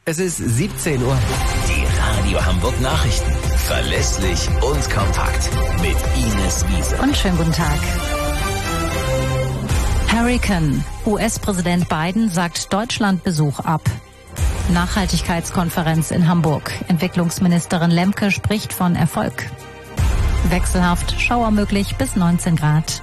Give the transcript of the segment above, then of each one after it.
Es ist 17 Uhr. Die Radio Hamburg Nachrichten. Verlässlich und kompakt. Mit Ines Wiese. Und schönen guten Tag. Hurricane. US-Präsident Biden sagt Deutschlandbesuch ab. Nachhaltigkeitskonferenz in Hamburg. Entwicklungsministerin Lemke spricht von Erfolg. Wechselhaft, Schauer möglich bis 19 Grad.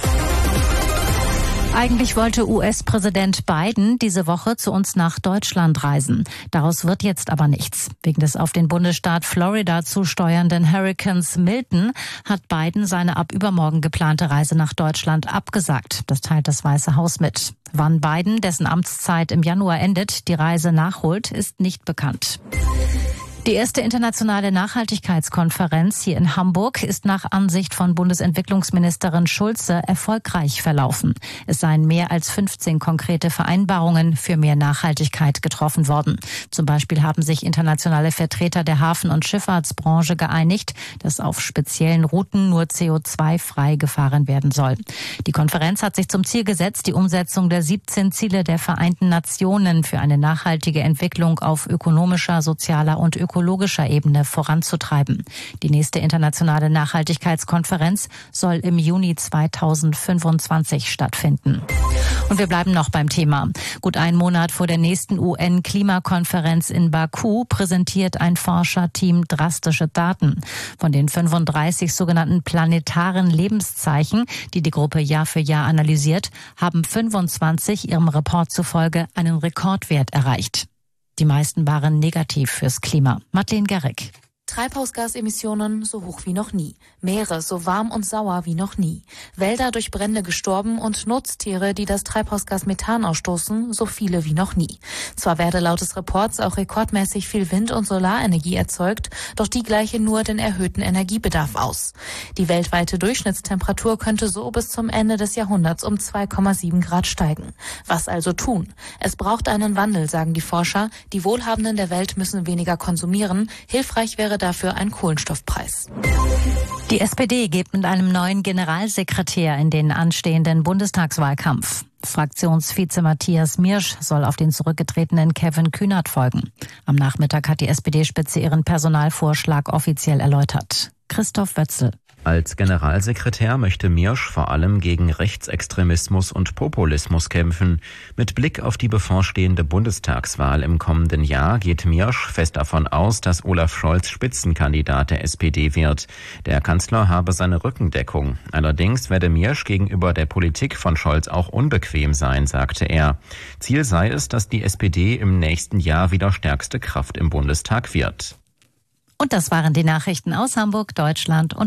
Eigentlich wollte US-Präsident Biden diese Woche zu uns nach Deutschland reisen. Daraus wird jetzt aber nichts. Wegen des auf den Bundesstaat Florida zusteuernden Hurrikans Milton hat Biden seine ab übermorgen geplante Reise nach Deutschland abgesagt. Das teilt das Weiße Haus mit. Wann Biden, dessen Amtszeit im Januar endet, die Reise nachholt, ist nicht bekannt. Die erste internationale Nachhaltigkeitskonferenz hier in Hamburg ist nach Ansicht von Bundesentwicklungsministerin Schulze erfolgreich verlaufen. Es seien mehr als 15 konkrete Vereinbarungen für mehr Nachhaltigkeit getroffen worden. Zum Beispiel haben sich internationale Vertreter der Hafen- und Schifffahrtsbranche geeinigt, dass auf speziellen Routen nur CO2-frei gefahren werden soll. Die Konferenz hat sich zum Ziel gesetzt, die Umsetzung der 17 Ziele der Vereinten Nationen für eine nachhaltige Entwicklung auf ökonomischer, sozialer und ökologischer Ebene voranzutreiben. Die nächste internationale Nachhaltigkeitskonferenz soll im Juni 2025 stattfinden. Und wir bleiben noch beim Thema. Gut einen Monat vor der nächsten UN-Klimakonferenz in Baku präsentiert ein Forscherteam drastische Daten. Von den 35 sogenannten planetaren Lebenszeichen, die die Gruppe Jahr für Jahr analysiert, haben 25 ihrem Report zufolge einen Rekordwert erreicht. Die meisten waren negativ fürs Klima. Madeleine Gerrick. Treibhausgasemissionen so hoch wie noch nie. Meere so warm und sauer wie noch nie. Wälder durch Brände gestorben und Nutztiere, die das Treibhausgas Methan ausstoßen, so viele wie noch nie. Zwar werde laut des Reports auch rekordmäßig viel Wind- und Solarenergie erzeugt, doch die gleiche nur den erhöhten Energiebedarf aus. Die weltweite Durchschnittstemperatur könnte so bis zum Ende des Jahrhunderts um 2,7 Grad steigen. Was also tun? Es braucht einen Wandel, sagen die Forscher. Die Wohlhabenden der Welt müssen weniger konsumieren. Hilfreich wäre dafür ein Kohlenstoffpreis. Die SPD geht mit einem neuen Generalsekretär in den anstehenden Bundestagswahlkampf. Fraktionsvize Matthias Miersch soll auf den zurückgetretenen Kevin Kühnert folgen. Am Nachmittag hat die SPD-Spitze ihren Personalvorschlag offiziell erläutert. Christoph Wötzl. Als Generalsekretär möchte Miersch vor allem gegen Rechtsextremismus und Populismus kämpfen. Mit Blick auf die bevorstehende Bundestagswahl im kommenden Jahr geht Miersch fest davon aus, dass Olaf Scholz Spitzenkandidat der SPD wird. Der Kanzler habe seine Rückendeckung. Allerdings werde Miersch gegenüber der Politik von Scholz auch unbequem sein, sagte er. Ziel sei es, dass die SPD im nächsten Jahr wieder stärkste Kraft im Bundestag wird. Und das waren die Nachrichten aus Hamburg, Deutschland und